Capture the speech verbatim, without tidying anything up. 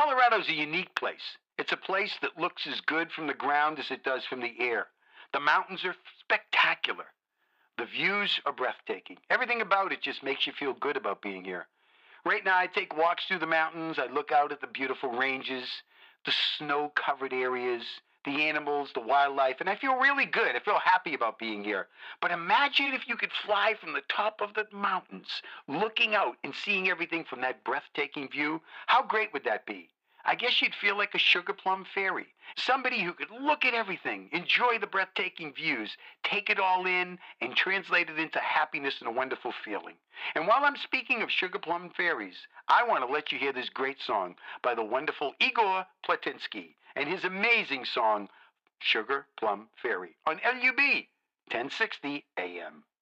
Colorado's a unique place. It's a place that looks as good from the ground as it does from the air. The mountains are spectacular. The views are breathtaking. Everything about it just makes you feel good about being here. Right now, I take walks through the mountains. I look out at the beautiful ranges, the snow-covered areas, the animals, the wildlife, and I feel really good. I feel happy about being here. But imagine if you could fly from the top of the mountains, looking out and seeing everything from that breathtaking view. How great would that be? I guess you'd feel like a sugar plum fairy. Somebody who could look at everything, enjoy the breathtaking views, take it all in, and translate it into happiness and a wonderful feeling. And while I'm speaking of sugar plum fairies, I want to let you hear this great song by the wonderful Igor Platinsky and his amazing song, Sugar Plum Fairy, on L U B ten sixty A M.